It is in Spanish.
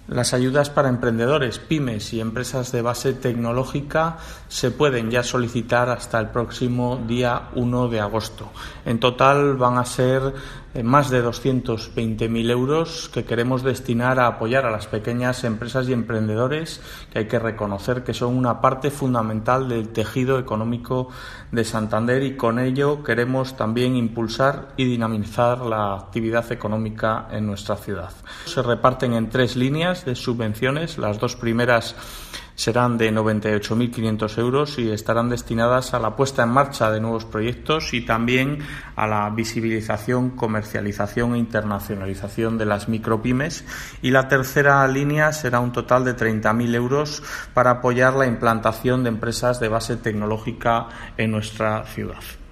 Las ayudas para emprendedores, pymes y empresas de base tecnológica se pueden ya solicitar hasta el próximo día 1 de agosto. En total van a ser más de 220.000 euros que queremos destinar a apoyar a las pequeñas empresas y emprendedores, que hay que reconocer que son una parte fundamental del tejido económico de Santander, y con ello queremos también impulsar y dinamizar la actividad económica en nuestra ciudad. Se reparten en 3 líneas de subvenciones. Las 2 primeras serán de 98.500 euros y estarán destinadas a la puesta en marcha de nuevos proyectos y también a la visibilización, comercialización e internacionalización de las micropymes. Y la tercera línea será un total de 30.000 euros para apoyar la implantación de empresas de base tecnológica en nuestra ciudad.